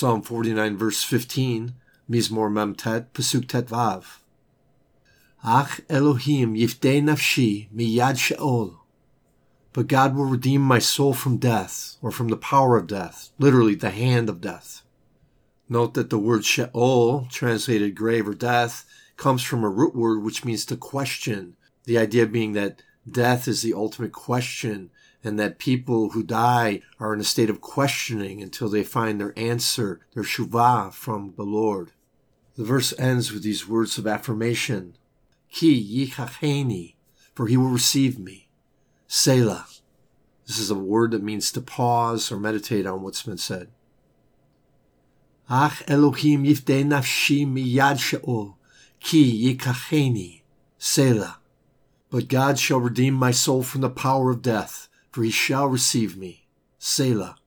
Psalm 49 verse 15, Mizmor Memtet, Pasuk Tet Vav. Ach Elohim yiftei nafshi miyad she'ol. But God will redeem my soul from death, or from the power of death, literally the hand of death. Note that the word Sheol, translated grave or death, comes from a root word which means to question, the idea being that death is the ultimate question, and that people who die are in a state of questioning until they find their answer, their shuvah from the Lord. The verse ends with these words of affirmation. Ki yichacheni, for he will receive me. Selah. This is a word that means to pause or meditate on what's been said. Ach Elohim yiftei nafshi miyad she'ol, ki yikacheni. Selah. But God shall redeem my soul from the power of death, for he shall receive me. Selah.